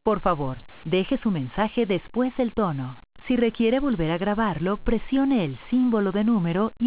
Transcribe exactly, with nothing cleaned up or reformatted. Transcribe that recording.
Por favor, deje su mensaje después del tono. Si requiere volver a grabarlo, presione el símbolo de número y